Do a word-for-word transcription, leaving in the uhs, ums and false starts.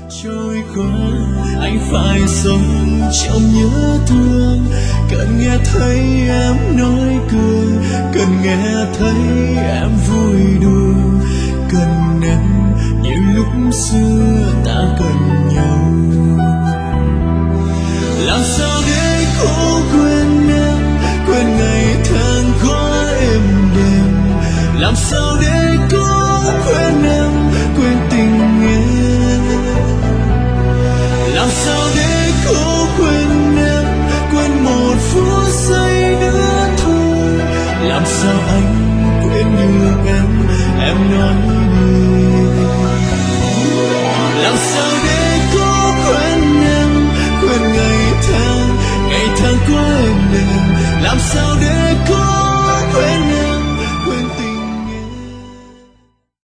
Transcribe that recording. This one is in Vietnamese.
trôi qua, anh phải sống trong nhớ thương. Cần nghe thấy em nói cười, cần nghe thấy em vui đùa, cần em như lúc xưa ta cần nhau.